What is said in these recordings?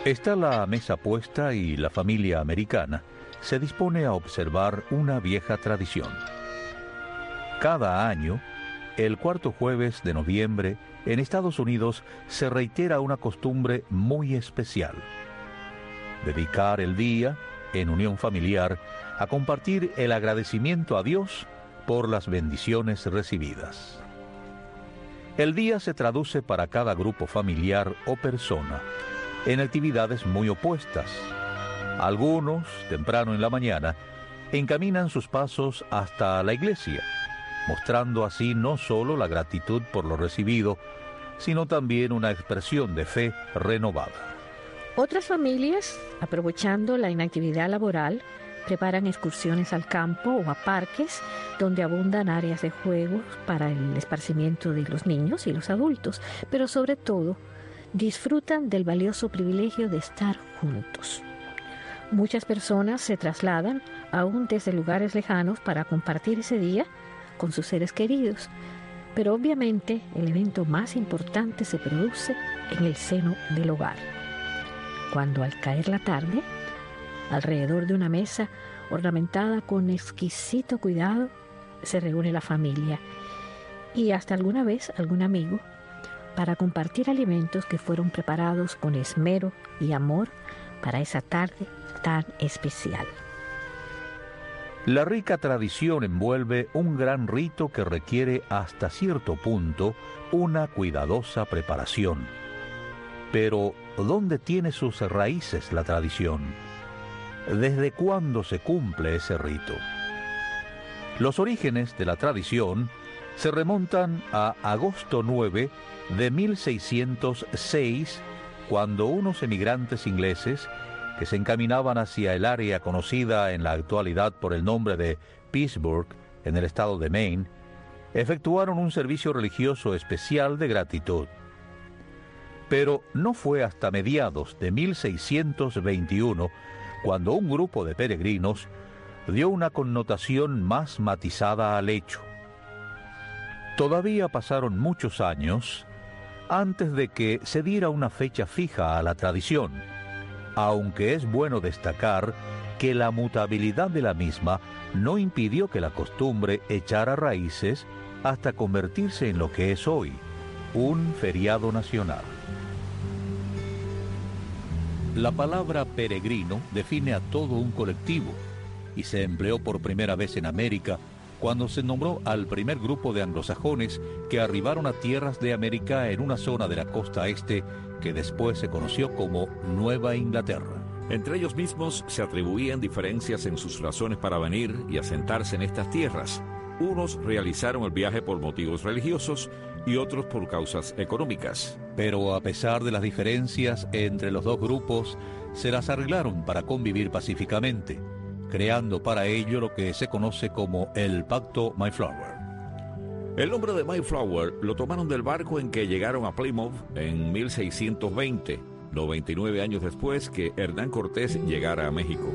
Está la mesa puesta y la familia americana se dispone a observar una vieja tradición. Cada año, el cuarto jueves de noviembre, en Estados Unidos se reitera una costumbre muy especial: dedicar el día, en unión familiar, a compartir el agradecimiento a Dios por las bendiciones recibidas. El día se traduce para cada grupo familiar o persona en actividades muy opuestas. Algunos, temprano en la mañana, encaminan sus pasos hasta la iglesia, mostrando así no solo la gratitud por lo recibido, sino también una expresión de fe renovada. Otras familias, aprovechando la inactividad laboral, preparan excursiones al campo o a parques donde abundan áreas de juegos para el esparcimiento de los niños y los adultos, pero sobre todo disfrutan del valioso privilegio de estar juntos. Muchas personas se trasladan aún desde lugares lejanos para compartir ese día con sus seres queridos, pero obviamente el evento más importante se produce en el seno del hogar, cuando al caer la tarde, alrededor de una mesa ornamentada con exquisito cuidado, se reúne la familia y hasta alguna vez algún amigo para compartir alimentos que fueron preparados con esmero y amor para esa tarde tan especial. La rica tradición envuelve un gran rito que requiere hasta cierto punto una cuidadosa preparación. Pero, ¿dónde tiene sus raíces la tradición? ¿Desde cuándo se cumple ese rito? Los orígenes de la tradición se remontan a agosto 9 de 1606, cuando unos emigrantes ingleses que se encaminaban hacia el área conocida en la actualidad por el nombre de Pittsburgh, en el estado de Maine, efectuaron un servicio religioso especial de gratitud. Pero no fue hasta mediados de 1621 cuando un grupo de peregrinos dio una connotación más matizada al hecho. Todavía pasaron muchos años antes de que se diera una fecha fija a la tradición, aunque es bueno destacar que la mutabilidad de la misma no impidió que la costumbre echara raíces hasta convertirse en lo que es hoy, un feriado nacional. La palabra peregrino define a todo un colectivo y se empleó por primera vez en América cuando se nombró al primer grupo de anglosajones que arribaron a tierras de América en una zona de la costa este que después se conoció como Nueva Inglaterra. Entre ellos mismos se atribuían diferencias en sus razones para venir y asentarse en estas tierras. Unos realizaron el viaje por motivos religiosos y otros por causas económicas. Pero a pesar de las diferencias entre los dos grupos, se las arreglaron para convivir pacíficamente, creando para ello lo que se conoce como el Pacto Mayflower. El nombre de Mayflower lo tomaron del barco en que llegaron a Plymouth en 1620, 99 años después que Hernán Cortés llegara a México.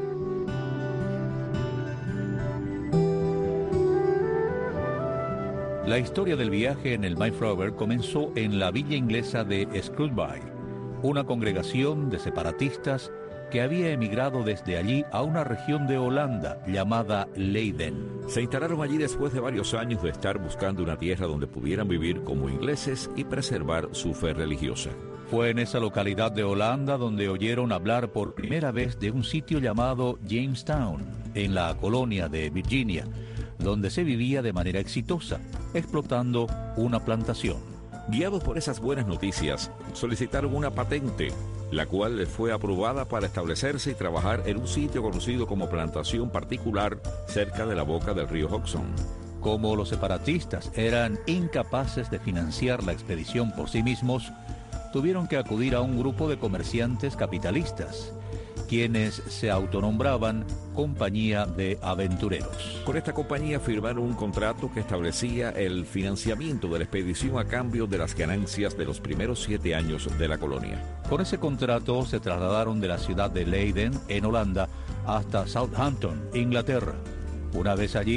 La historia del viaje en el Mayflower comenzó en la villa inglesa de Screwby, una congregación de separatistas que había emigrado desde allí a una región de Holanda llamada Leiden. Se instalaron allí después de varios años de estar buscando una tierra donde pudieran vivir como ingleses y preservar su fe religiosa. Fue en esa localidad de Holanda donde oyeron hablar por primera vez de un sitio llamado Jamestown, en la colonia de Virginia, donde se vivía de manera exitosa, explotando una plantación. Guiados por esas buenas noticias, solicitaron una patente, la cual les fue aprobada para establecerse y trabajar en un sitio conocido como plantación particular cerca de la boca del río Hudson. Como los separatistas eran incapaces de financiar la expedición por sí mismos, tuvieron que acudir a un grupo de comerciantes capitalistas, quienes se autonombraban Compañía de Aventureros. Con esta compañía firmaron un contrato que establecía el financiamiento de la expedición a cambio de las ganancias de los primeros 7 años de la colonia. Con ese contrato se trasladaron de la ciudad de Leiden, en Holanda, hasta Southampton, Inglaterra. Una vez allí,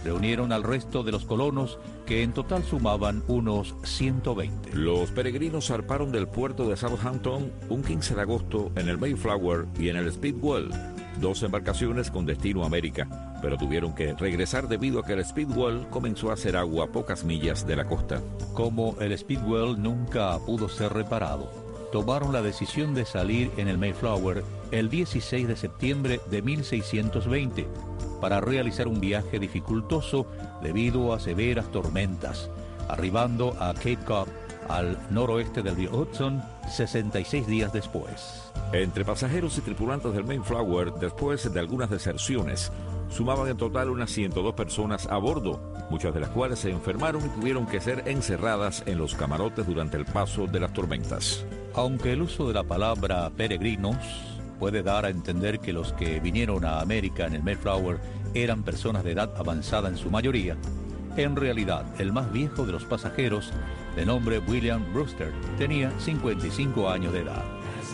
reunieron al resto de los colonos, que en total sumaban unos 120. Los peregrinos zarparon del puerto de Southampton un 15 de agosto en el Mayflower y en el Speedwell, 2 embarcaciones con destino a América, pero tuvieron que regresar debido a que el Speedwell comenzó a hacer agua a pocas millas de la costa. Como el Speedwell nunca pudo ser reparado, tomaron la decisión de salir en el Mayflower el 16 de septiembre de 1620 para realizar un viaje dificultoso debido a severas tormentas, arribando a Cape Cod, al noroeste del río Hudson, 66 días después. Entre pasajeros y tripulantes del Mayflower, después de algunas deserciones, sumaban en total unas 102 personas a bordo, muchas de las cuales se enfermaron y tuvieron que ser encerradas en los camarotes durante el paso de las tormentas. Aunque el uso de la palabra peregrinos puede dar a entender que los que vinieron a América en el Mayflower eran personas de edad avanzada en su mayoría, en realidad el más viejo de los pasajeros, de nombre William Brewster, tenía 55 años de edad.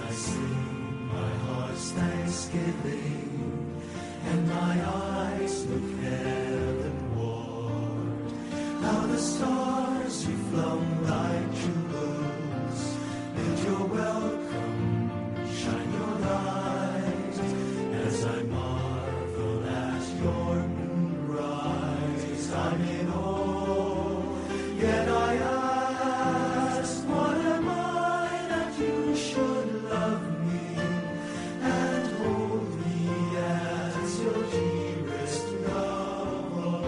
And my eyes look heavenward. How the stars you flung like jewels bid your welcome, shine your light. As I marvel at your moonrise, I'm in awe, yet I ask, what am I that you should love me and hold me as your dearest love?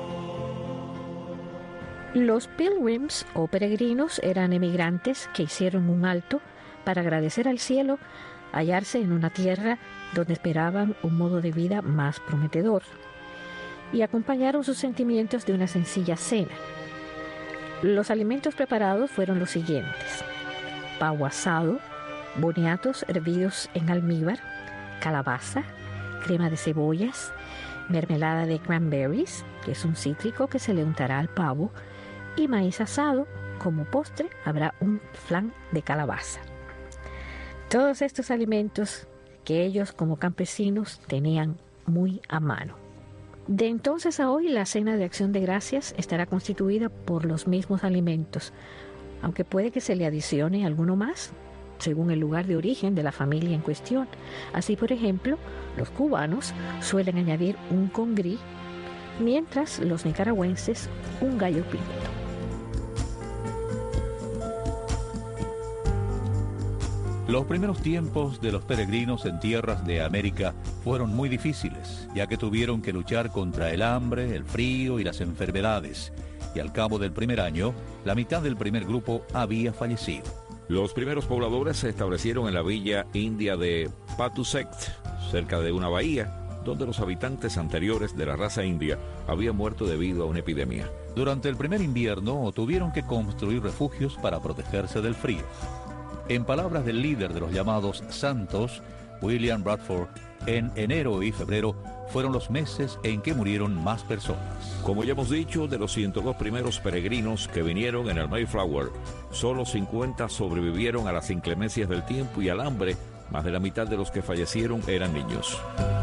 Los Pilgrims o peregrinos eran emigrantes que hicieron un alto para agradecer al cielo hallarse en una tierra donde esperaban un modo de vida más prometedor, y acompañaron sus sentimientos de una sencilla cena. Los alimentos preparados fueron los siguientes: pavo asado, boniatos hervidos en almíbar, calabaza, crema de cebollas, mermelada de cranberries, que es un cítrico que se le untará al pavo, y maíz asado. Como postre habrá un flan de calabaza. Todos estos alimentos que ellos como campesinos tenían muy a mano. De entonces a hoy, la cena de Acción de Gracias estará constituida por los mismos alimentos, aunque puede que se le adicione alguno más, según el lugar de origen de la familia en cuestión. Así, por ejemplo, los cubanos suelen añadir un congrí, mientras los nicaragüenses un gallo pinto. Los primeros tiempos de los peregrinos en tierras de América fueron muy difíciles, ya que tuvieron que luchar contra el hambre, el frío y las enfermedades, y al cabo del primer año, la mitad del primer grupo había fallecido. Los primeros pobladores se establecieron en la villa india de Patuxet, cerca de una bahía, donde los habitantes anteriores de la raza india habían muerto debido a una epidemia. Durante el primer invierno tuvieron que construir refugios para protegerse del frío. En palabras del líder de los llamados Santos, William Bradford, en enero y febrero fueron los meses en que murieron más personas. Como ya hemos dicho, de los 102 primeros peregrinos que vinieron en el Mayflower, solo 50 sobrevivieron a las inclemencias del tiempo y al hambre. Más de la mitad de los que fallecieron eran niños.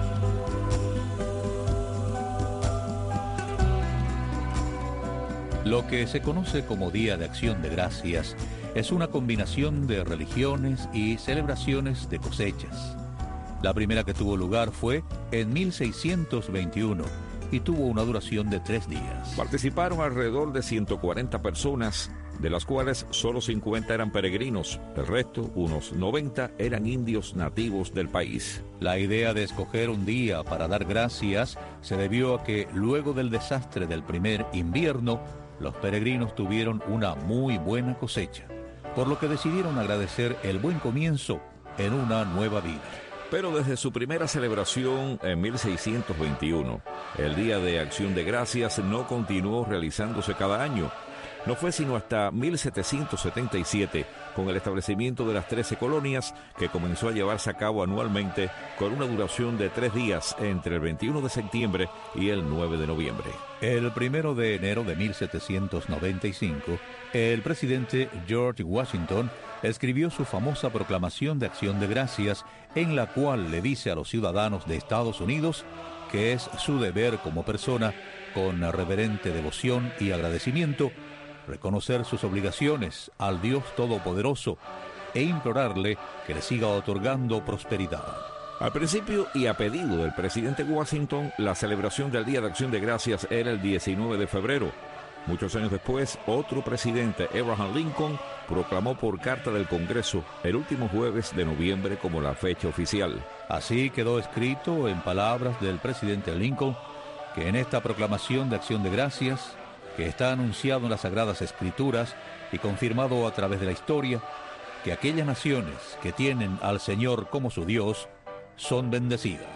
Lo que se conoce como Día de Acción de Gracias es una combinación de religiones y celebraciones de cosechas. La primera que tuvo lugar fue en 1621 y tuvo una duración de 3 días. Participaron alrededor de 140 personas, de las cuales solo 50 eran peregrinos. El resto, unos 90, eran indios nativos del país. La idea de escoger un día para dar gracias se debió a que luego del desastre del primer invierno, los peregrinos tuvieron una muy buena cosecha, por lo que decidieron agradecer el buen comienzo en una nueva vida. Pero desde su primera celebración en 1621, el Día de Acción de Gracias no continuó realizándose cada año. No fue sino hasta 1777, con el establecimiento de las 13 colonias, que comenzó a llevarse a cabo anualmente con una duración de 3 días entre el 21 de septiembre y el 9 de noviembre. El 1 de enero de 1795, el presidente George Washington escribió su famosa proclamación de Acción de Gracias, en la cual le dice a los ciudadanos de Estados Unidos que es su deber como persona con reverente devoción y agradecimiento, reconocer sus obligaciones al Dios Todopoderoso e implorarle que le siga otorgando prosperidad. Al principio y a pedido del presidente Washington, la celebración del Día de Acción de Gracias era el 19 de febrero. Muchos años después, otro presidente, Abraham Lincoln, proclamó por carta del Congreso el último jueves de noviembre como la fecha oficial. Así quedó escrito en palabras del presidente Lincoln que en esta proclamación de Acción de Gracias, que está anunciado en las Sagradas Escrituras y confirmado a través de la historia, que aquellas naciones que tienen al Señor como su Dios son bendecidas.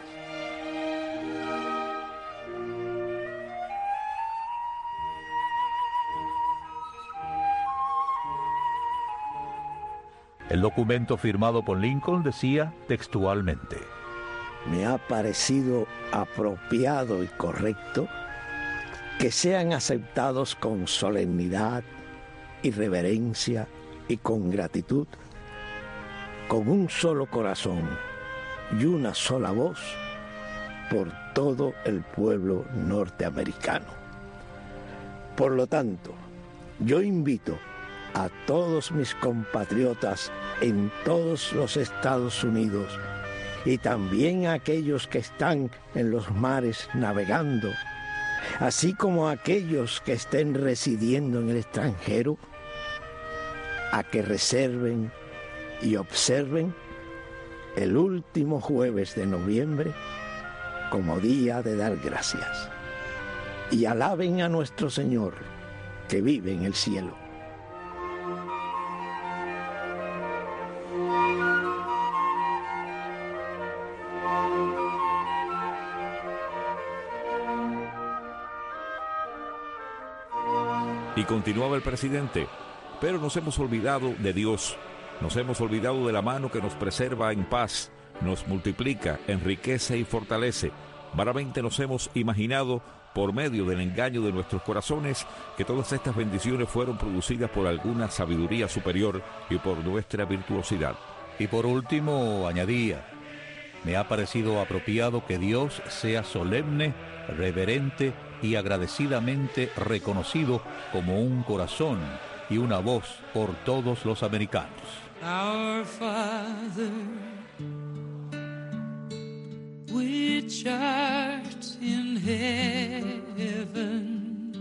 El documento firmado por Lincoln decía textualmente: me ha parecido apropiado y correcto que sean aceptados con solemnidad y reverencia y con gratitud, con un solo corazón y una sola voz por todo el pueblo norteamericano. Por lo tanto, yo invito a todos mis compatriotas en todos los Estados Unidos y también a aquellos que están en los mares navegando, así como a aquellos que estén residiendo en el extranjero, a que reserven y observen el último jueves de noviembre como día de dar gracias y alaben a nuestro Señor que vive en el cielo. Y continuaba el presidente: pero nos hemos olvidado de Dios, nos hemos olvidado de la mano que nos preserva en paz, nos multiplica, enriquece y fortalece. Vanamente nos hemos imaginado, por medio del engaño de nuestros corazones, que todas estas bendiciones fueron producidas por alguna sabiduría superior y por nuestra virtuosidad. Y por último añadía: me ha parecido apropiado que Dios sea solemne, reverente y agradecidamente reconocido como un corazón y una voz por todos los americanos. Our Father, which art in heaven,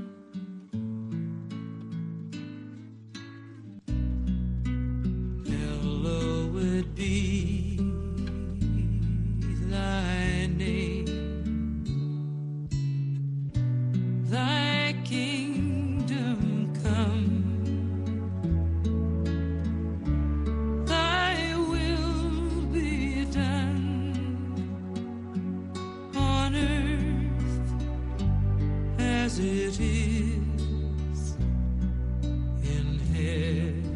hallowed be thy name. Thy kingdom come, thy will be done on earth as it is in heaven.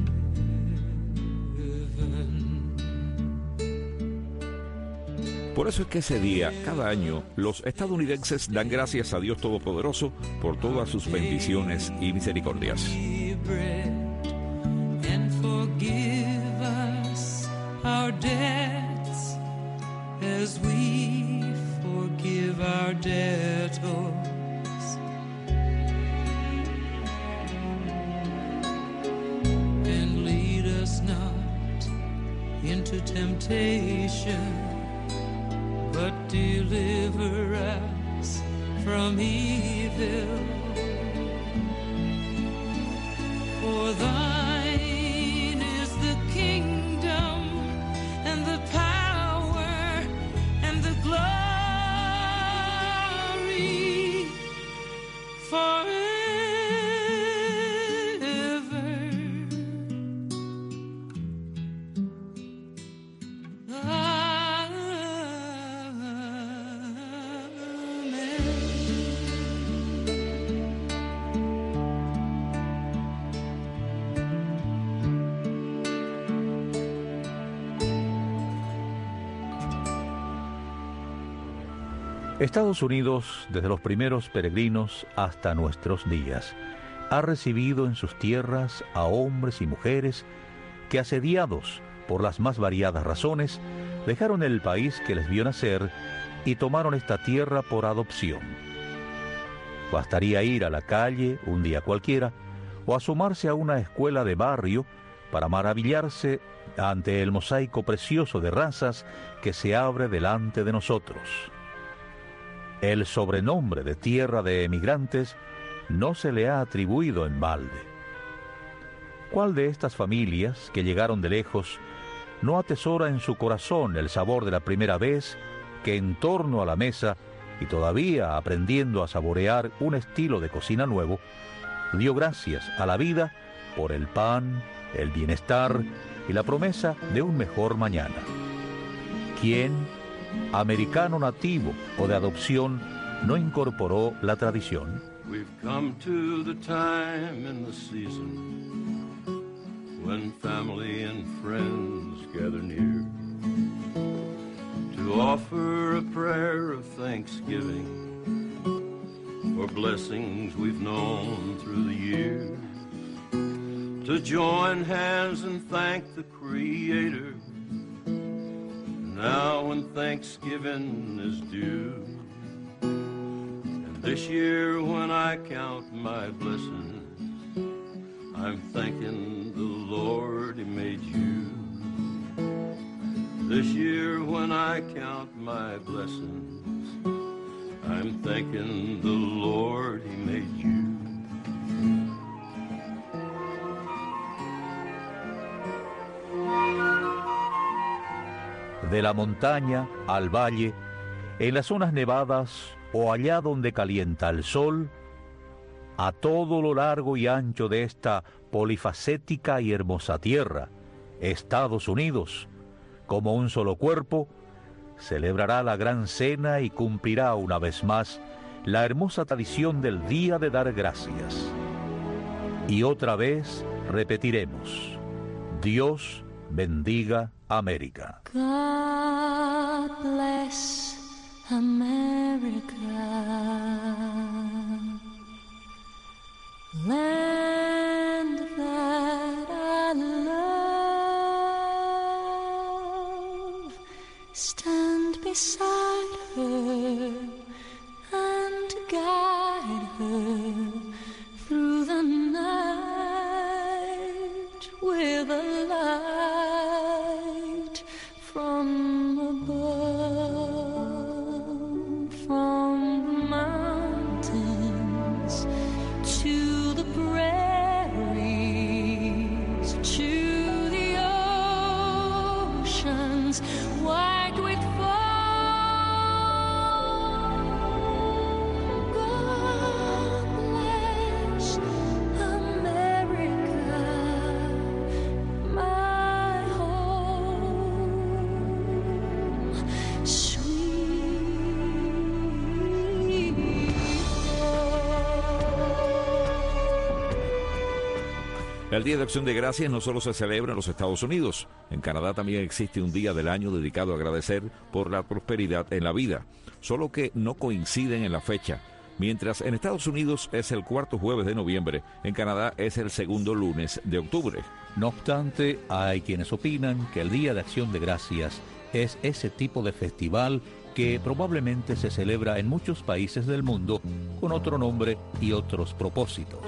Por eso es que ese día, cada año, los estadounidenses dan gracias a Dios Todopoderoso por todas sus bendiciones y misericordias. And forgive us our debts as we forgive our debtors. And lead us not into temptation, but deliver us from evil. For thine is the kingdom and the power and the glory forever. Estados Unidos, desde los primeros peregrinos hasta nuestros días, ha recibido en sus tierras a hombres y mujeres que, asediados por las más variadas razones, dejaron el país que les vio nacer y tomaron esta tierra por adopción. Bastaría ir a la calle un día cualquiera o asomarse a una escuela de barrio para maravillarse ante el mosaico precioso de razas que se abre delante de nosotros. El sobrenombre de tierra de emigrantes no se le ha atribuido en balde. ¿Cuál de estas familias que llegaron de lejos no atesora en su corazón el sabor de la primera vez que en torno a la mesa y todavía aprendiendo a saborear un estilo de cocina nuevo, dio gracias a la vida por el pan, el bienestar y la promesa de un mejor mañana? ¿Quién, americano nativo o de adopción, no incorporó la tradición? We've come to the time in the season when family and friends gather near to offer a prayer of thanksgiving for blessings we've known through the years, to join hands and thank the Creator now when Thanksgiving is due. And this year when I count my blessings, I'm thanking the Lord He made you. This year when I count my blessings, I'm thanking the Lord He made you. De la montaña al valle, en las zonas nevadas o allá donde calienta el sol, a todo lo largo y ancho de esta polifacética y hermosa tierra, Estados Unidos, como un solo cuerpo, celebrará la gran cena y cumplirá una vez más la hermosa tradición del Día de Dar Gracias. Y otra vez repetiremos: Dios bendiga América. God bless America, land that I love. Stand beside her and guide her through the night with a light from above, from the mountains to the prairies, to the oceans white with foam. God bless America, my home, sweet El Día de Acción de Gracias no solo se celebra en los Estados Unidos. En Canadá también existe un día del año dedicado a agradecer por la prosperidad en la vida, solo que no coinciden en la fecha. Mientras en Estados Unidos es el cuarto jueves de noviembre, en Canadá es el segundo lunes de octubre. No obstante, hay quienes opinan que el Día de Acción de Gracias es ese tipo de festival que probablemente se celebra en muchos países del mundo con otro nombre y otros propósitos.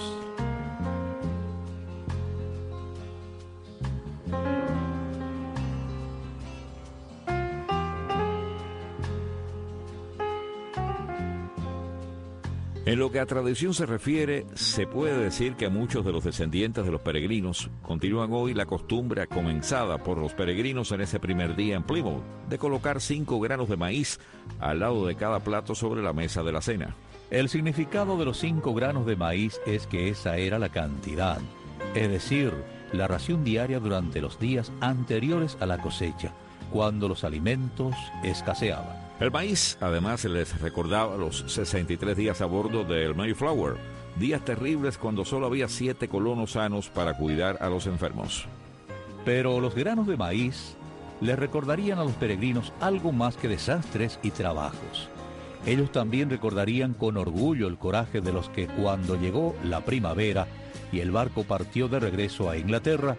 En lo que a tradición se refiere, se puede decir que muchos de los descendientes de los peregrinos continúan hoy la costumbre comenzada por los peregrinos en ese primer día en Plymouth, de colocar 5 granos de maíz al lado de cada plato sobre la mesa de la cena. El significado de los 5 granos de maíz es que esa era la cantidad, es decir, la ración diaria durante los días anteriores a la cosecha, cuando los alimentos escaseaban. El maíz, además, les recordaba los 63 días a bordo del Mayflower, días terribles cuando solo había 7 colonos sanos para cuidar a los enfermos. Pero los granos de maíz les recordarían a los peregrinos algo más que desastres y trabajos. Ellos también recordarían con orgullo el coraje de los que cuando llegó la primavera y el barco partió de regreso a Inglaterra,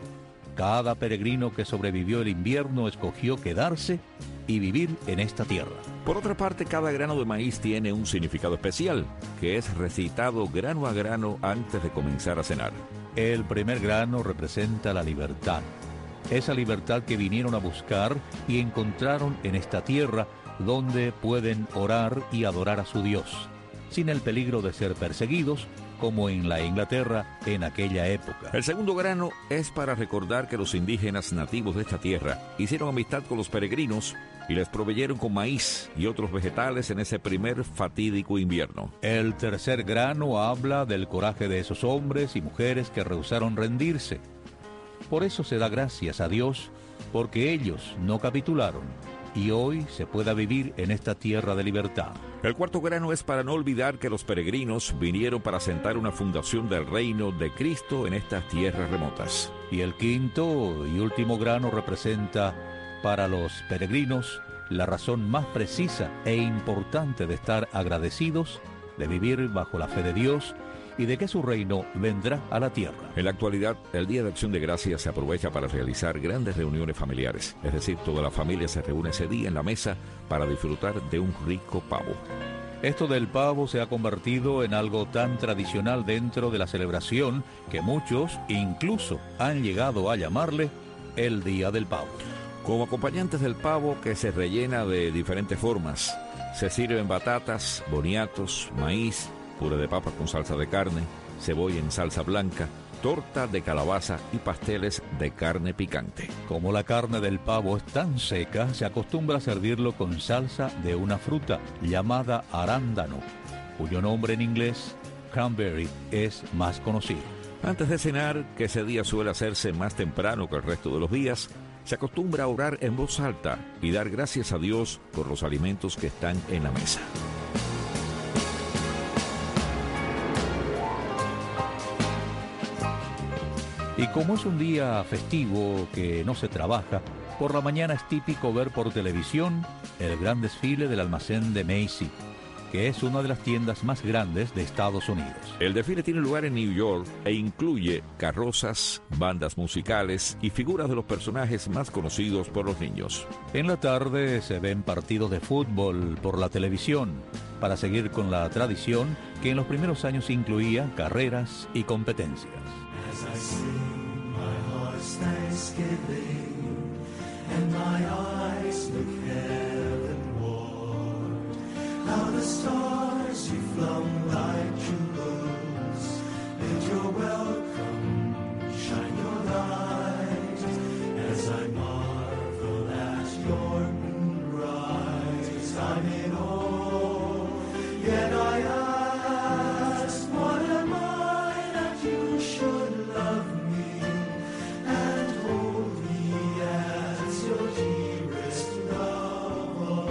Cada peregrino que sobrevivió el invierno escogió quedarse y vivir en esta tierra. Por otra parte, cada grano de maíz tiene un significado especial, que es recitado grano a grano antes de comenzar a cenar. El primer grano representa la libertad. Esa libertad que vinieron a buscar y encontraron en esta tierra donde pueden orar y adorar a su Dios, sin el peligro de ser perseguidos, como en la Inglaterra en aquella época. El segundo grano es para recordar que los indígenas nativos de esta tierra hicieron amistad con los peregrinos y les proveyeron con maíz y otros vegetales en ese primer fatídico invierno. El tercer grano habla del coraje de esos hombres y mujeres que rehusaron rendirse. Por eso se da gracias a Dios, porque ellos no capitularon y hoy se pueda vivir en esta tierra de libertad. El cuarto grano es para no olvidar que los peregrinos vinieron para sentar una fundación del reino de Cristo en estas tierras remotas. Y el quinto y último grano representa para los peregrinos la razón más precisa e importante de estar agradecidos, de vivir bajo la fe de Dios y de que su reino vendrá a la tierra. En la actualidad, el Día de Acción de Gracias se aprovecha para realizar grandes reuniones familiares. Es decir, toda la familia se reúne ese día en la mesa para disfrutar de un rico pavo. Esto del pavo se ha convertido en algo tan tradicional dentro de la celebración que muchos incluso han llegado a llamarle el Día del Pavo. Como acompañantes del pavo, que se rellena de diferentes formas, se sirven batatas, boniatos, maíz, puré de papas con salsa de carne, cebolla en salsa blanca, torta de calabaza y pasteles de carne picante. Como la carne del pavo es tan seca, se acostumbra a servirlo con salsa de una fruta llamada arándano, cuyo nombre en inglés, cranberry, es más conocido. Antes de cenar, que ese día suele hacerse más temprano que el resto de los días, se acostumbra a orar en voz alta y dar gracias a Dios por los alimentos que están en la mesa. Y como es un día festivo que no se trabaja, por la mañana es típico ver por televisión el gran desfile del almacén de Macy, que es una de las tiendas más grandes de Estados Unidos. El desfile tiene lugar en New York e incluye carrozas, bandas musicales y figuras de los personajes más conocidos por los niños. En la tarde se ven partidos de fútbol por la televisión, para seguir con la tradición que en los primeros años incluía carreras y competencias. As I sing my heart's thanksgiving, and my eyes look heavenward, how the stars you flung like jewels, bid your welcome, shine your light, as I marvel at your moonrise. I'm in awe, yet I ask, what am I that you should love me and hold me as your dearest love?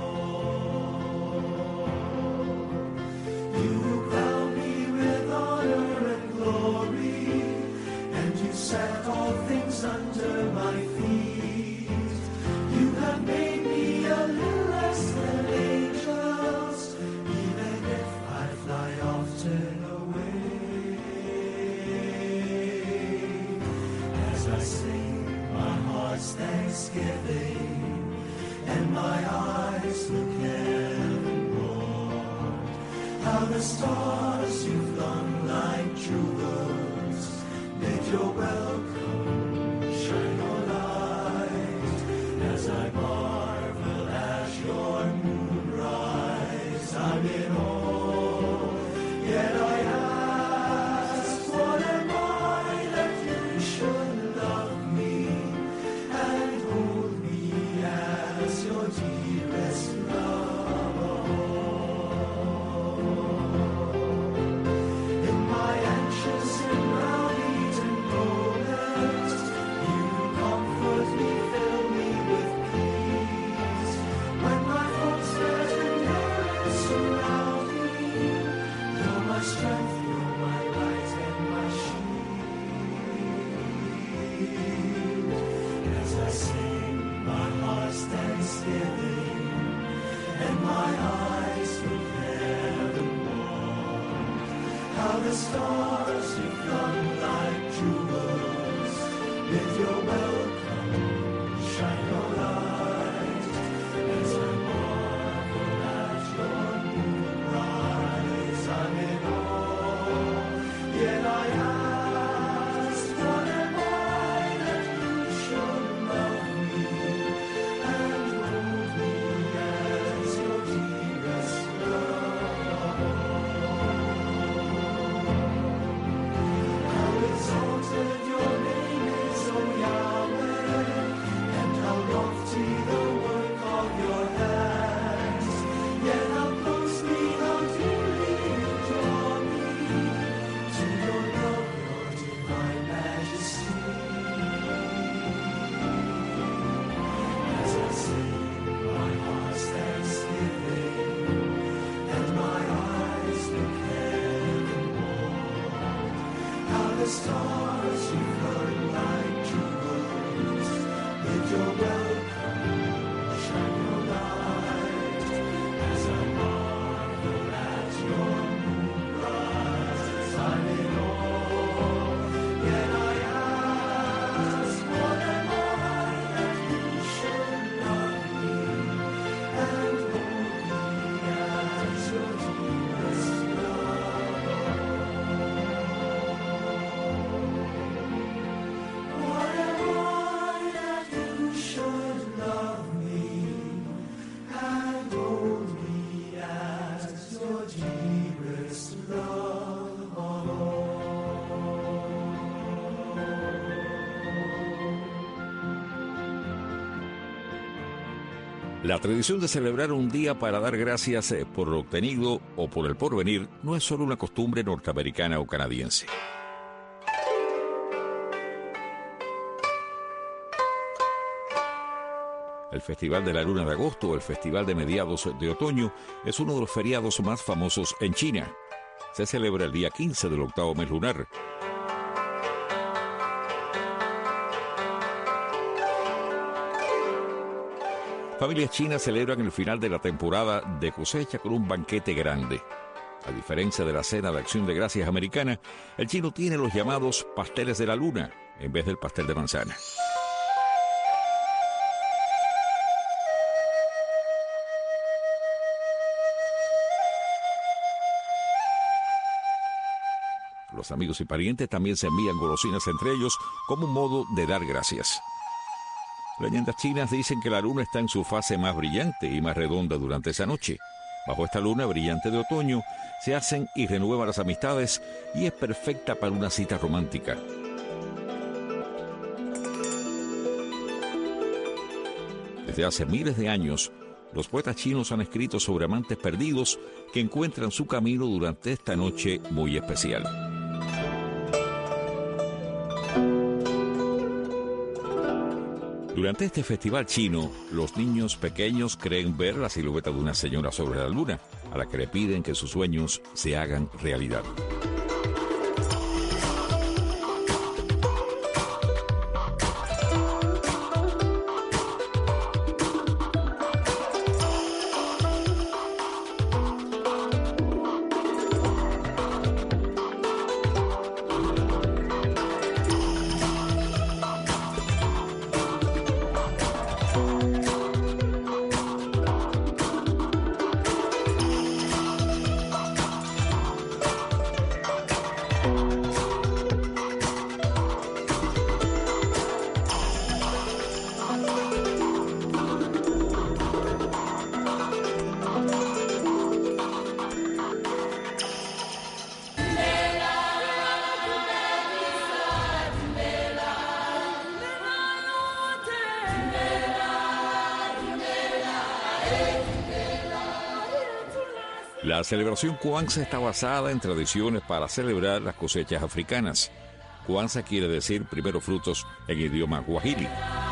You crown me with honor and glory, and you set all things under my feet. You have made me a little less than angels, even if I fly often away. As I sing my heart's thanksgiving, and my eyes look heavenward, how the stars you flung like jewels, bid your welcome, shine your light, as I marvel at your moonrise. I'm in awe, yet I ask, what am I that you should love me and hold me as your dearest love? In my anxious and rowdy moment, you comfort me, fill me with peace. When my thoughts get and errors surround me, you're my strength, you're my light and my shield. As I sing my heart's thanksgiving, and my eyes look heavenward, how the stars you flung like jewels, With your welcome, shine your light as I marvel at your new rise. I'm in awe, yet I ask, what am I that you should love me and hold me as your dearest love? How exalted your name is, O Yahweh, and how lofty the work of your hands. Yet how closely, how dearly you draw me to your love, your divine majesty. As I sing my heart's thanksgiving, and my eyes look heavenward, how the stars you burn like jewels. With your welcome, shine your light as I marvel at your moonrise. I'm in awe, yet I ask, what am I that you should love me and hold me as your dearest love? What am I that you should love me and hold me as your dearest love? La tradición de celebrar un día para dar gracias por lo obtenido o por el porvenir no es solo una costumbre norteamericana o canadiense. El Festival de la Luna de Agosto, o el Festival de Mediados de Otoño, es uno de los feriados más famosos en China. Se celebra el día 15 del octavo mes lunar. Familias chinas celebran el final de la temporada de cosecha con un banquete grande. A diferencia de la cena de acción de gracias americana, el chino tiene los llamados pasteles de la luna en vez del pastel de manzana. Los amigos y parientes también se envían golosinas entre ellos como un modo de dar gracias. Leyendas chinas dicen que la luna está en su fase más brillante y más redonda durante esa noche. Bajo esta luna brillante de otoño se hacen y renuevan las amistades y es perfecta para una cita romántica. Desde hace miles de años, los poetas chinos han escrito sobre amantes perdidos que encuentran su camino durante esta noche muy especial. Durante este festival chino, los niños pequeños creen ver la silueta de una señora sobre la luna, a la que le piden que sus sueños se hagan realidad. La celebración Kwanzaa está basada en tradiciones para celebrar las cosechas africanas. Kwanzaa quiere decir primero frutos en idioma guajiri.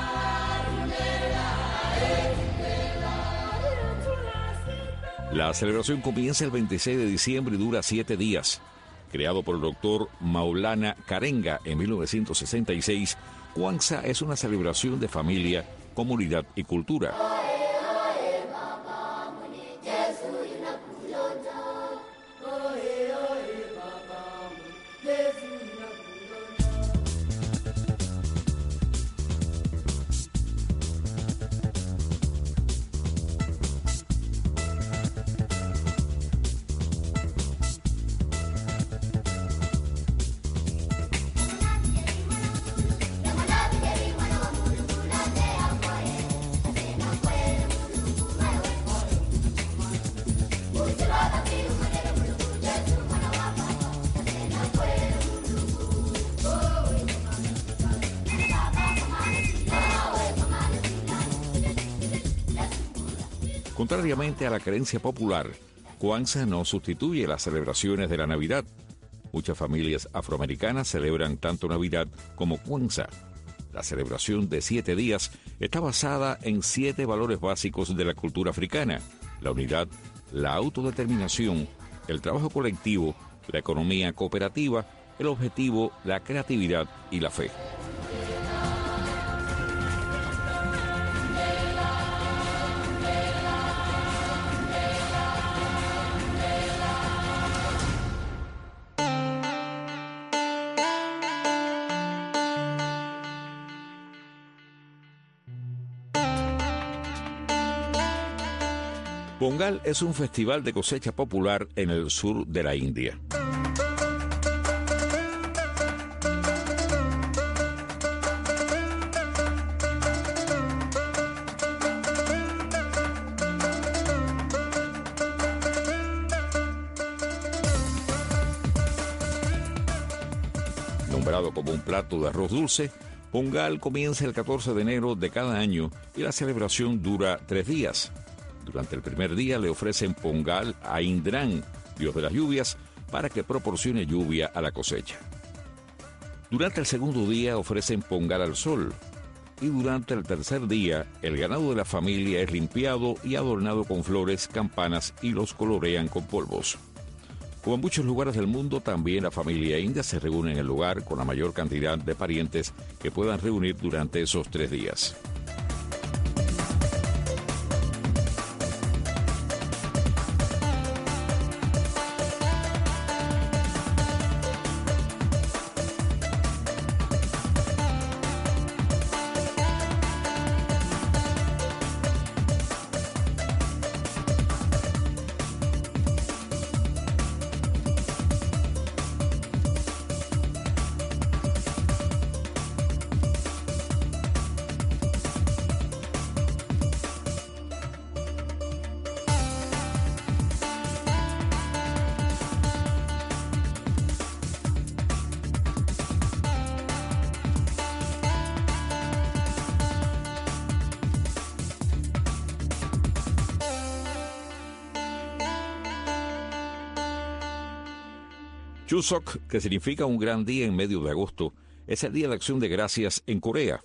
La celebración comienza el 26 de diciembre y dura 7 días. Creado por el doctor Maulana Karenga en 1966, Kwanzaa es una celebración de familia, comunidad y cultura. Contrariamente a la creencia popular, Kwanzaa no sustituye las celebraciones de la Navidad. Muchas familias afroamericanas celebran tanto Navidad como Kwanzaa. La celebración de 7 días está basada en 7 valores básicos de la cultura africana: la unidad, la autodeterminación, el trabajo colectivo, la economía cooperativa, el objetivo, la creatividad y la fe. Pongal es un festival de cosecha popular en el sur de la India. Nombrado como un plato de arroz dulce, Pongal comienza el 14 de enero de cada año y la celebración dura 3 días. Durante el primer día le ofrecen Pongal a Indran, dios de las lluvias, para que proporcione lluvia a la cosecha. Durante el segundo día ofrecen Pongal al sol. Y durante el tercer día, el ganado de la familia es limpiado y adornado con flores, campanas y los colorean con polvos. Como en muchos lugares del mundo, también la familia india se reúne en el lugar con la mayor cantidad de parientes que puedan reunir durante esos 3 días. Chuseok, que significa un gran día en medio de agosto, es el Día de Acción de Gracias en Corea.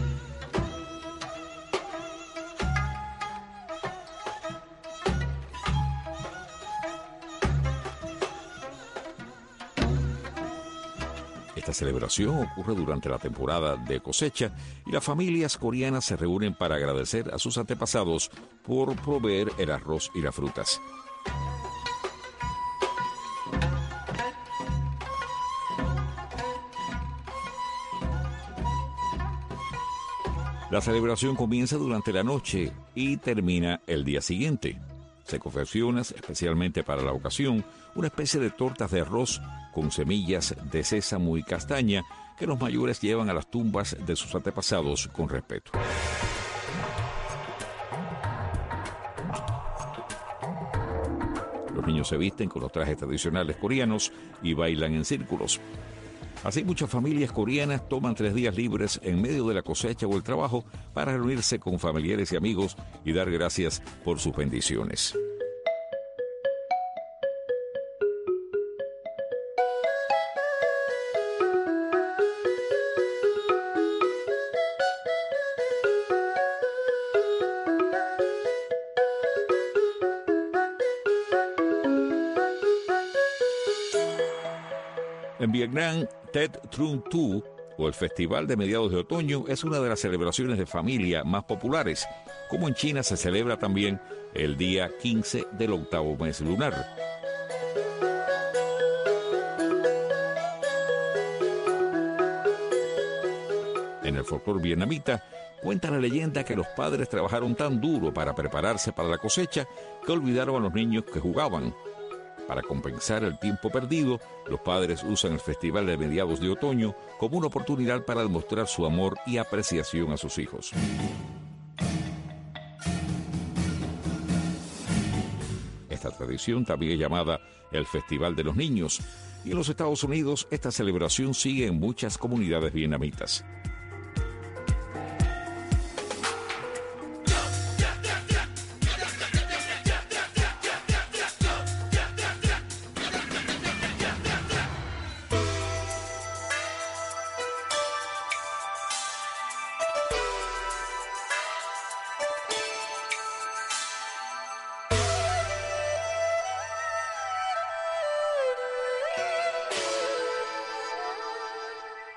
Esta celebración ocurre durante la temporada de cosecha y las familias coreanas se reúnen para agradecer a sus antepasados por proveer el arroz y las frutas. La celebración comienza durante la noche y termina el día siguiente. Se confecciona, especialmente para la ocasión, una especie de tortas de arroz con semillas de sésamo y castaña que los mayores llevan a las tumbas de sus antepasados con respeto. Los niños se visten con los trajes tradicionales coreanos y bailan en círculos. Así, muchas familias coreanas toman 3 días libres en medio de la cosecha o el trabajo para reunirse con familiares y amigos y dar gracias por sus bendiciones. En Vietnam, Tết Trung Thu, o el Festival de Mediados de Otoño, es una de las celebraciones de familia más populares, como en China se celebra también el día 15 del 8º mes lunar. En el folclore vietnamita, cuenta la leyenda que los padres trabajaron tan duro para prepararse para la cosecha que olvidaron a los niños que jugaban. Para compensar el tiempo perdido, los padres usan el Festival de Mediados de Otoño como una oportunidad para demostrar su amor y apreciación a sus hijos. Esta tradición también es llamada el Festival de los Niños, y en los Estados Unidos esta celebración sigue en muchas comunidades vietnamitas.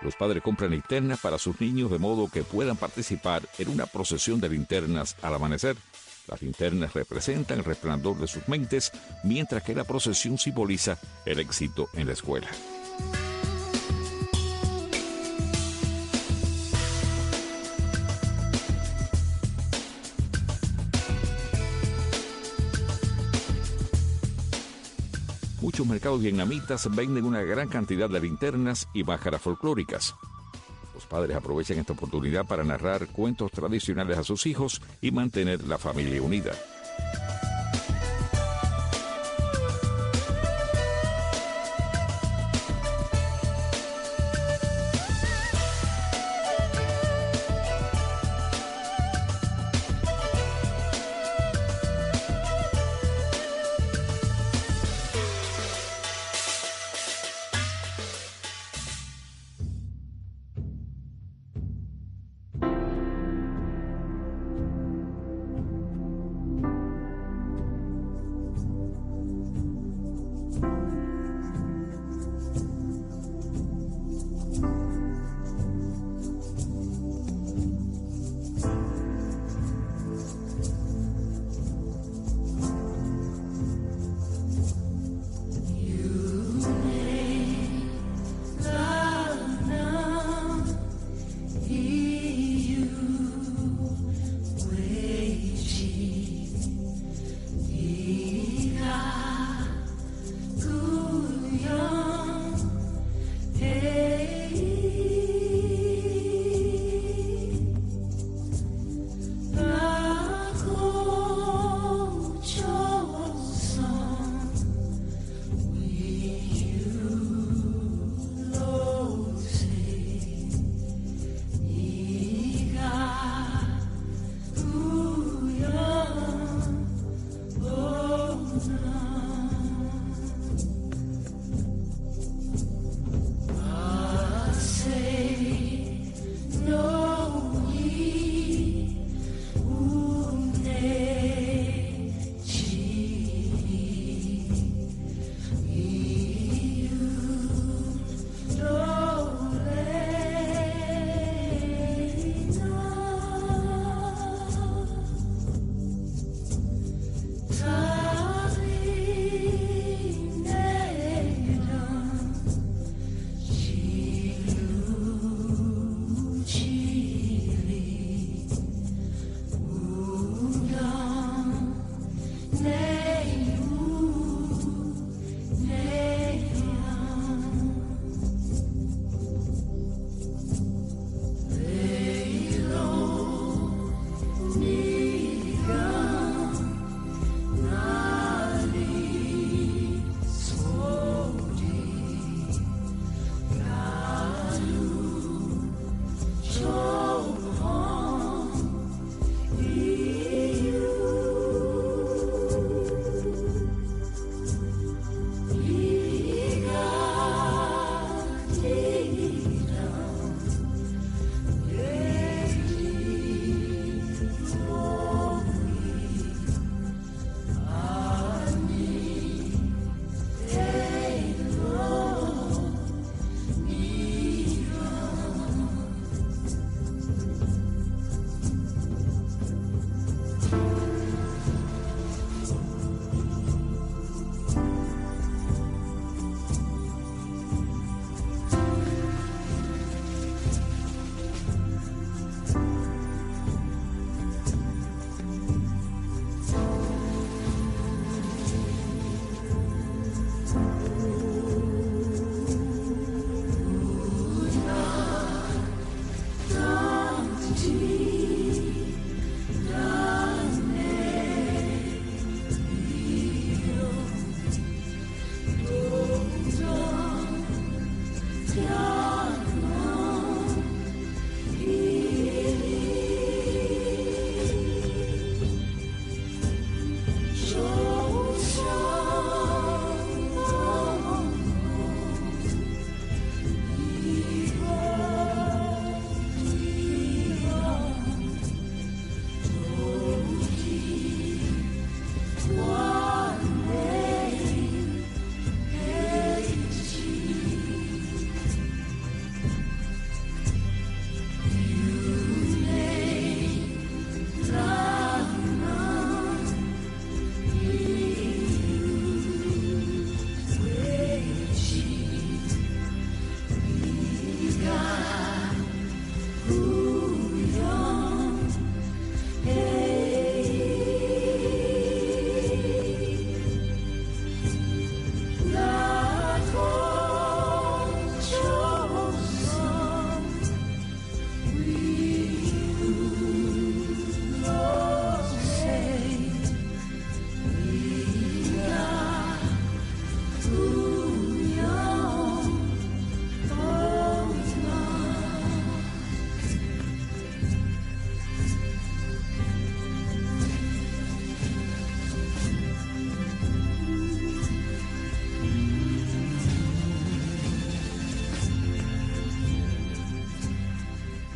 Los padres compran linternas para sus niños de modo que puedan participar en una procesión de linternas al amanecer. Las linternas representan el resplandor de sus mentes, mientras que la procesión simboliza el éxito en la escuela. Muchos mercados vietnamitas venden una gran cantidad de linternas y máscaras folclóricas. Los padres aprovechan esta oportunidad para narrar cuentos tradicionales a sus hijos y mantener la familia unida.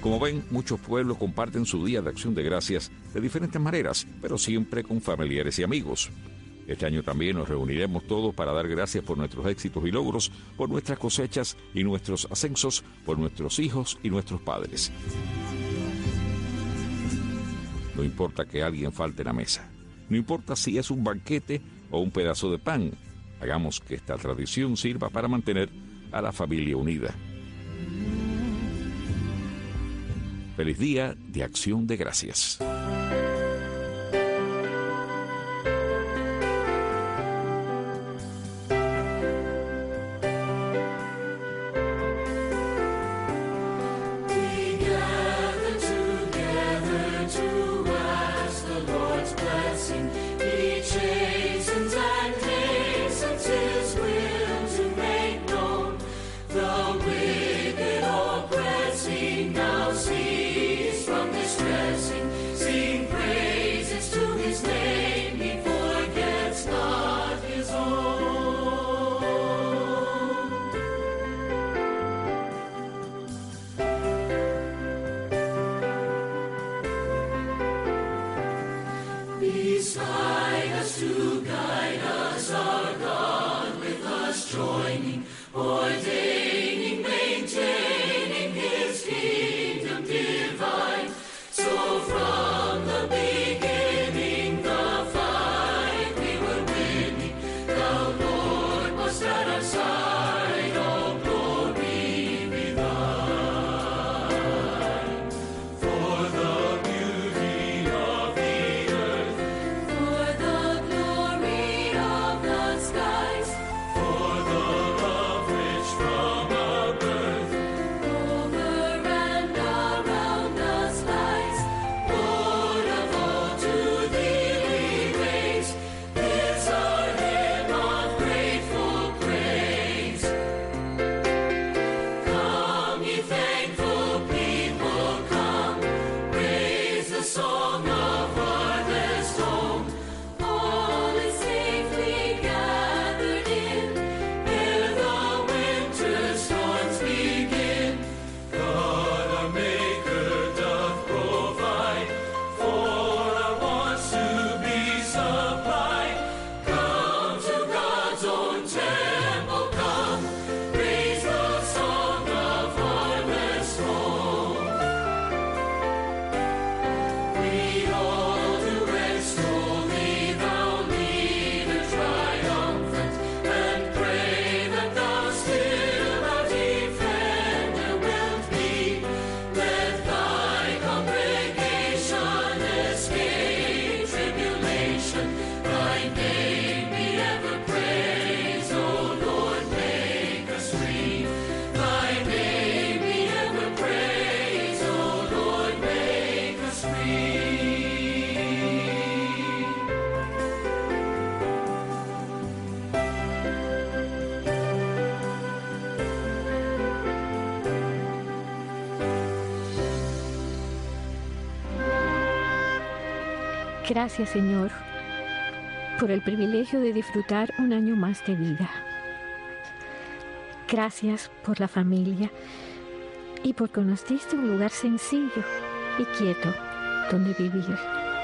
Como ven, muchos pueblos comparten su Día de Acción de Gracias de diferentes maneras, pero siempre con familiares y amigos. Este año también nos reuniremos todos para dar gracias por nuestros éxitos y logros, por nuestras cosechas y nuestros ascensos, por nuestros hijos y nuestros padres. No importa que alguien falte en la mesa. No importa si es un banquete o un pedazo de pan. Hagamos que esta tradición sirva para mantener a la familia unida. Feliz Día de Acción de Gracias. Beside us to guide us, our God with us joining, ordaining, maintaining His kingdom divine. So from the beginning, the fight we were winning. The Lord was at our side, all glory be thine. For the beauty of the earth, for the glory of the skies, for the love which from our birth over and around us lies. Lord of all, to Thee we raise. This our hymn of grateful praise. Come, ye thankful people, come, raise the song of harvest home. All is safely gathered in, ere the winter storms begin. God our Maker doth provide for our wants to be supplied. Come to God's own temple, come, raise the song of harvest home. We all do extol Thee, Thou leader triumphant, and pray that Thou still our defender wilt be. Let Thy congregation escape tribulation. Thy name be ever praised, O Lord, make us free. Thy name be ever praised, O Lord, make us free. Gracias, Señor, por el privilegio de disfrutar un año más de vida. Gracias por la familia y porque nos diste un lugar sencillo y quieto donde vivir.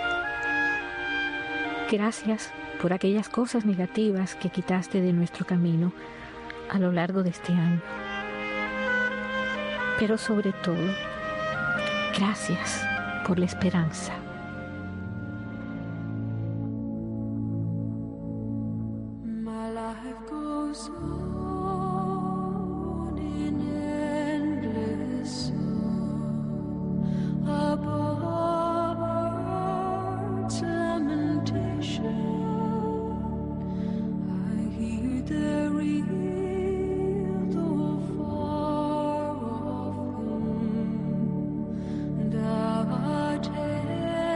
Gracias por aquellas cosas negativas que quitaste de nuestro camino a lo largo de este año. Pero sobre todo, gracias por la esperanza. My life goes on in endless song, a bird's lamentation. I hear the real, though far off hymn, and I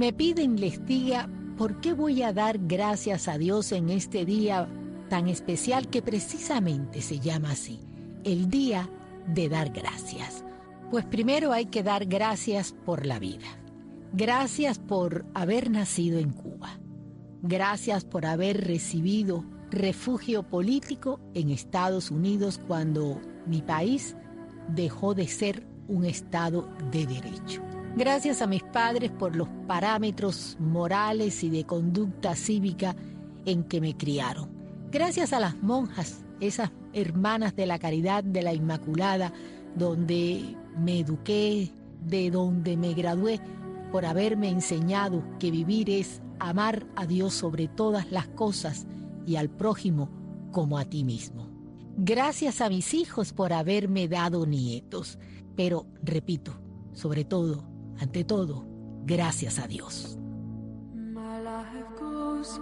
Me piden les diga por qué voy a dar gracias a Dios en este día tan especial que precisamente se llama así, el Día de Dar Gracias. Pues primero hay que dar gracias por la vida. Gracias por haber nacido en Cuba. Gracias por haber recibido refugio político en Estados Unidos cuando mi país dejó de ser un Estado de derecho. Gracias a mis padres por los parámetros morales y de conducta cívica en que me criaron. Gracias a las monjas, esas hermanas de la Caridad de la Inmaculada, donde me eduqué, de donde me gradué, por haberme enseñado que vivir es amar a Dios sobre todas las cosas y al prójimo como a ti mismo. Gracias a mis hijos por haberme dado nietos, pero, repito, sobre todo, ante todo, gracias a Dios. My life goes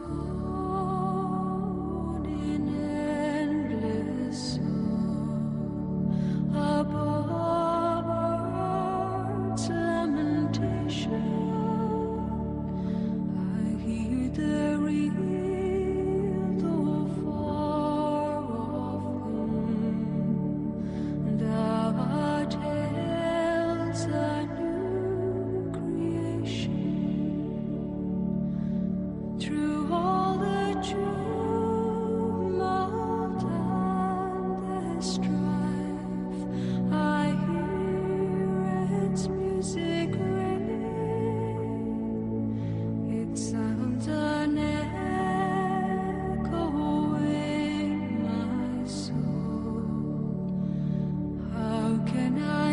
on in endless song above earth's lamentation. I hear the real, though far off hum. Thou tells a new creation through all the tumult and the strife. I hear its music ring. It sounds an echo in my soul. How can I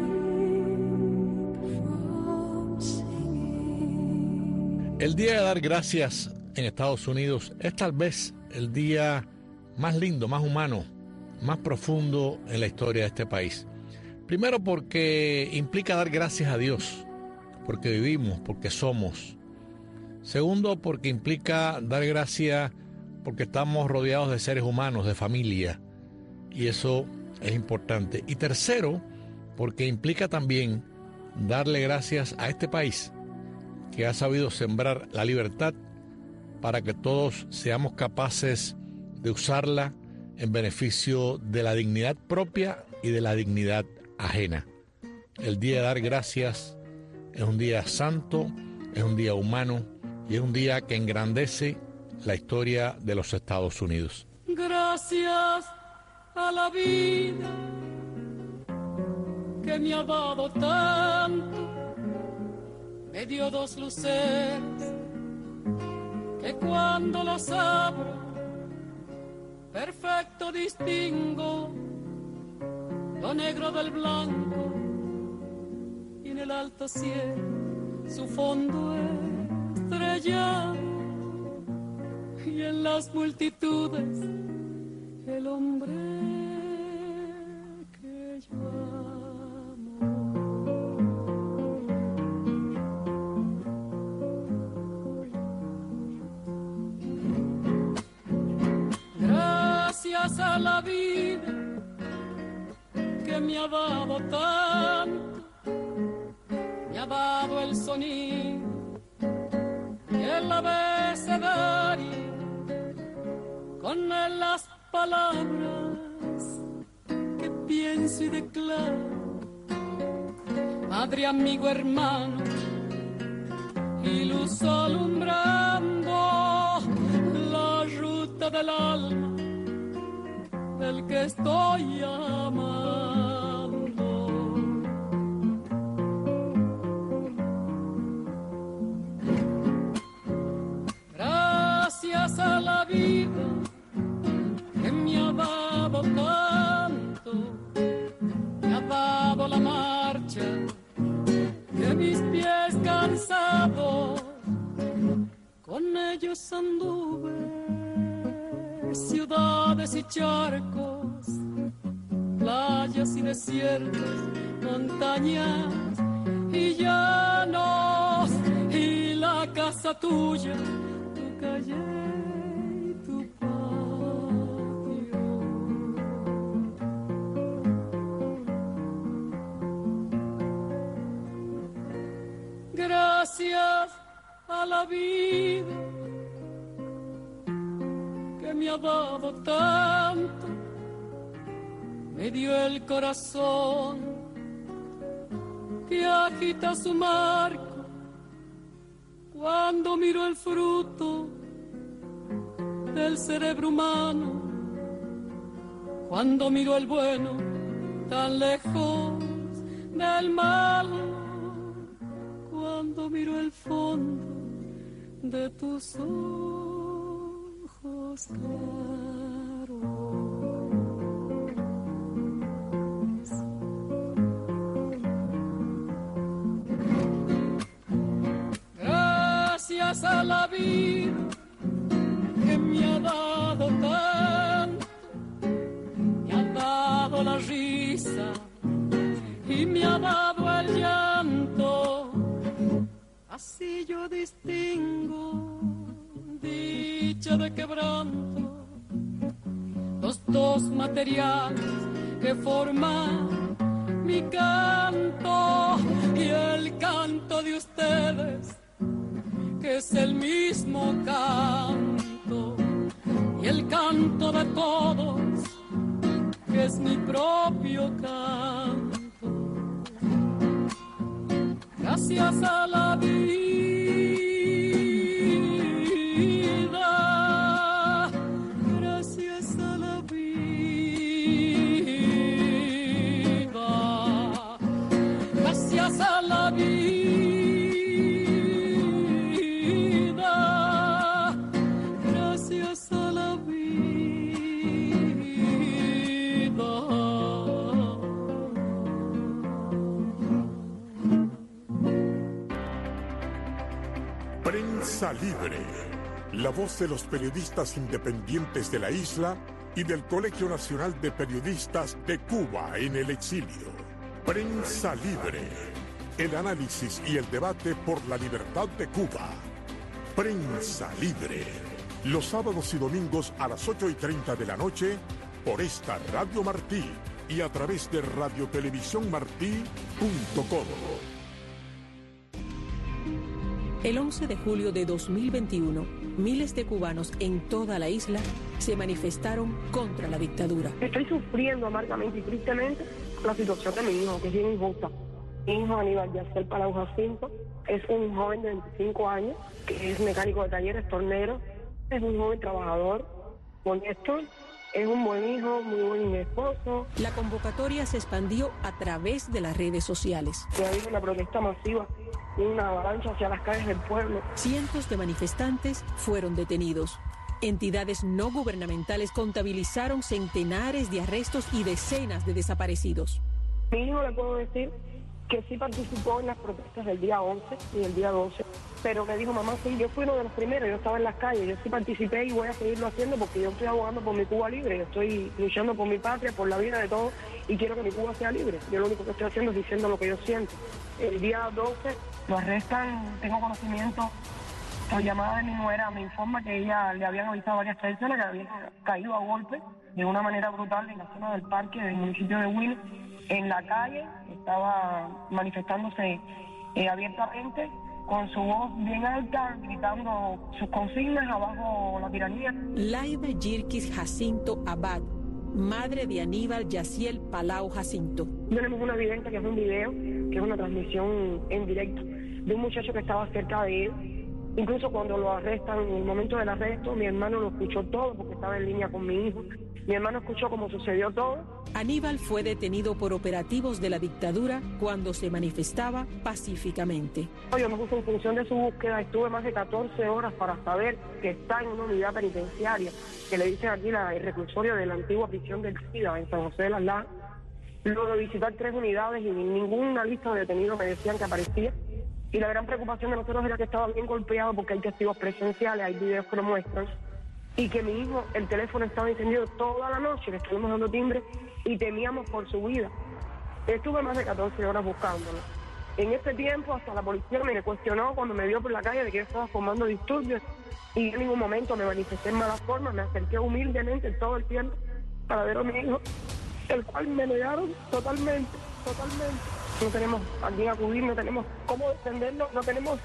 keep from singing? El Día de Dar Gracias en Estados Unidos es tal vez el día más lindo, más humano, más profundo en la historia de este país. Primero porque implica dar gracias a Dios, porque vivimos, porque somos. Segundo porque implica dar gracias porque estamos rodeados de seres humanos, de familia, y eso es importante. Y tercero porque implica también darle gracias a este país que ha sabido sembrar la libertad para que todos seamos capaces de usarla en beneficio de la dignidad propia y de la dignidad ajena. El Día de Dar Gracias es un día santo, es un día humano y es un día que engrandece la historia de los Estados Unidos. Gracias a la vida que me ha dado tanto, me dio dos luceros que cuando los abro perfecto distingo lo negro del blanco y en el alto cielo su fondo estrellado y en las multitudes el hombre que yo amo. Gracias a la vida que me ha dado tanto, me ha dado el sonido y el abecedario, con él las palabras que pienso y declaro. Madre, amigo, hermano, y luz alumbrando la ruta del alma del que estoy amando. Gracias a la vida que me ha dado tanto, me ha dado la marcha de mis pies cansados, con ellos anduve ciudades y charcos, playas y desiertos, montañas y llanos, y la casa tuya, tu calle y tu patio. Gracias a la vida que me ha dado tanto, me dio el corazón que agita su marco cuando miro el fruto del cerebro humano, cuando miro el bueno tan lejos del mal, cuando miro el fondo de tus ojos claros. Gracias a la vida que me ha dado tanto, me ha dado la risa y me ha dado el llanto. Así yo distingo dicha de quebranto, los dos materiales que forman mi canto y el canto de ustedes, que es el mismo canto, y el canto de todos, que es mi propio canto. Gracias a la vida, gracias a la vida, gracias a la vida, gracias a la vida. Prensa Libre, la voz de los periodistas independientes de la isla y del Colegio Nacional de Periodistas de Cuba en el exilio. Prensa Libre, el análisis y el debate por la libertad de Cuba. Prensa Libre, los sábados y domingos a las 8:30 de la noche por esta Radio Martí y a través de radiotelevisiónmartí.com. El 11 de julio de 2021, miles de cubanos en toda la isla se manifestaron contra la dictadura. Estoy sufriendo amargamente y tristemente la situación de mi hijo, que es bien injusta. Mi hijo Aníbal Yaciel Palau Jacinto es un joven de 25 años, que es mecánico de talleres, tornero, es un joven trabajador, honesto, es un buen hijo, muy buen esposo. La convocatoria se expandió a través de las redes sociales. Se ha visto una protesta masiva, una avalancha hacia las calles del pueblo. Cientos de manifestantes fueron detenidos. Entidades no gubernamentales contabilizaron centenares de arrestos y decenas de desaparecidos. Mi hijo, le puedo decir que sí participó en las protestas del día 11 y del día 12, pero me dijo, mamá, sí, yo fui uno de los primeros, yo estaba en las calles, yo sí participé y voy a seguirlo haciendo porque yo estoy abogando por mi Cuba libre, yo estoy luchando por mi patria, por la vida de todos y quiero que mi Cuba sea libre. Yo lo único que estoy haciendo es diciendo lo que yo siento. El día 12 lo arrestan, tengo conocimiento, por llamada de mi nuera me informa que ella le habían avisado a varias personas que habían caído a golpe de una manera brutal en la zona del parque del municipio de Huila. En la calle estaba manifestándose abiertamente con su voz bien alta, gritando sus consignas: abajo la tiranía. Laida Yirkis Jacinto Abad, madre de Aníbal Yaciel Palau Jacinto. Tenemos una evidencia que es un video, que es una transmisión en directo de un muchacho que estaba cerca de él. Incluso cuando lo arrestan, en el momento del arresto, mi hermano lo escuchó todo porque estaba en línea con mi hijo. Mi hermano escuchó cómo sucedió todo. Aníbal fue detenido por operativos de la dictadura cuando se manifestaba pacíficamente. Yo me puse en función de su búsqueda, estuve más de 14 horas para saber que está en una unidad penitenciaria, que le dicen aquí el reclusorio de la antigua prisión del SIDA en San José de las Lajas. Luego de visitar 3 unidades y ninguna lista de detenidos me decían que aparecía. Y la gran preocupación de nosotros era que estaba bien golpeado porque hay testigos presenciales, hay videos que lo muestran. Y que mi hijo, el teléfono estaba encendido toda la noche, le estuvimos dando timbre y temíamos por su vida. Estuve más de 14 horas buscándolo. En ese tiempo hasta la policía me cuestionó cuando me vio por la calle de que yo estaba formando disturbios y en ningún momento me manifesté en mala forma, me acerqué humildemente todo el tiempo para ver a mi hijo, el cual me negaron totalmente. No tenemos a quién acudir, no tenemos cómo defenderlo, no tenemos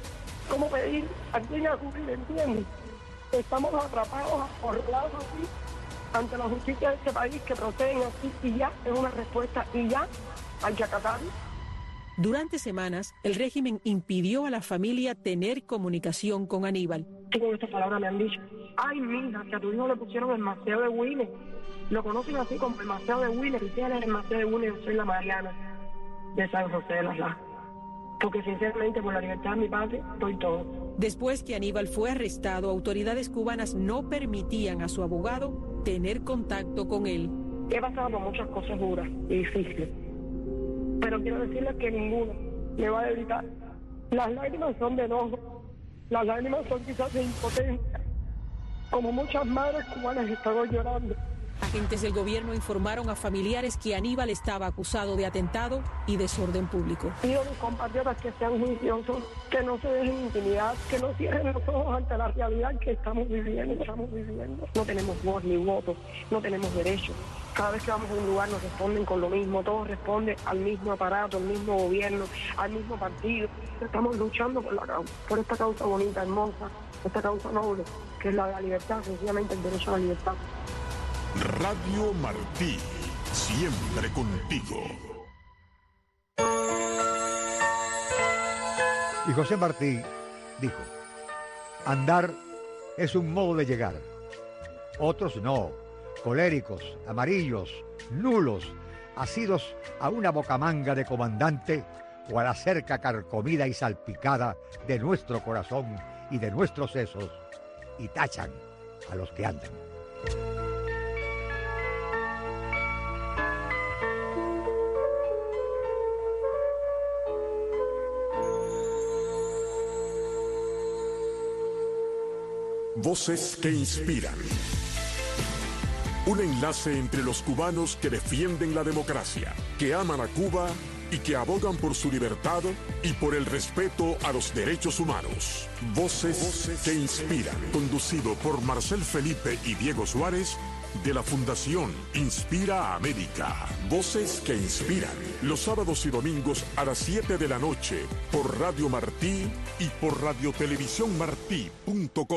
cómo pedir a quién acudir, ¿entiendes? Estamos atrapados, acorralados así, ante la justicia de este país, que proceden así, y ya es una respuesta, y ya hay que acatarlo. Durante semanas, el régimen impidió a la familia tener comunicación con Aníbal. Y con estas palabras me han dicho: ay, mija, que a tu hijo le pusieron el Maceo de Wheeler. Lo conocen así como el Maceo de Wheeler, y si él es el Maceo de Wheeler, yo soy la Mariana de San José de las Lajas. Porque sinceramente, por la libertad de mi padre, doy todo. Después que Aníbal fue arrestado, autoridades cubanas no permitían a su abogado tener contacto con él. He pasado por muchas cosas duras y difíciles, pero quiero decirles que ninguno me va a evitar. Las lágrimas son de enojo, las lágrimas son quizás de impotencia, como muchas madres cubanas están llorando. Agentes del gobierno informaron a familiares que Aníbal estaba acusado de atentado y desorden público. Pido a mis compatriotas que sean juiciosos, que no se dejen intimidar, que no cierren los ojos ante la realidad que estamos viviendo. No tenemos voz ni voto, no tenemos derechos. Cada vez que vamos a un lugar nos responden con lo mismo, todo responde al mismo aparato, al mismo gobierno, al mismo partido. Estamos luchando por esta causa bonita, hermosa, esta causa noble, que es la de la libertad, sencillamente el derecho a la libertad. Radio Martí, siempre contigo. Y José Martí dijo: andar es un modo de llegar. Otros no, coléricos, amarillos, nulos, asidos a una bocamanga de comandante o a la cerca carcomida y salpicada de nuestro corazón y de nuestros sesos, y tachan a los que andan. Voces que inspiran. Un enlace entre los cubanos que defienden la democracia, que aman a Cuba y que abogan por su libertad y por el respeto a los derechos humanos. Voces que inspiran. Conducido por Marcel Felipe y Diego Suárez, de la Fundación Inspira América. Voces que inspiran. Los sábados y domingos a las 7 de la noche por Radio Martí y por radiotelevisiónmartí.com.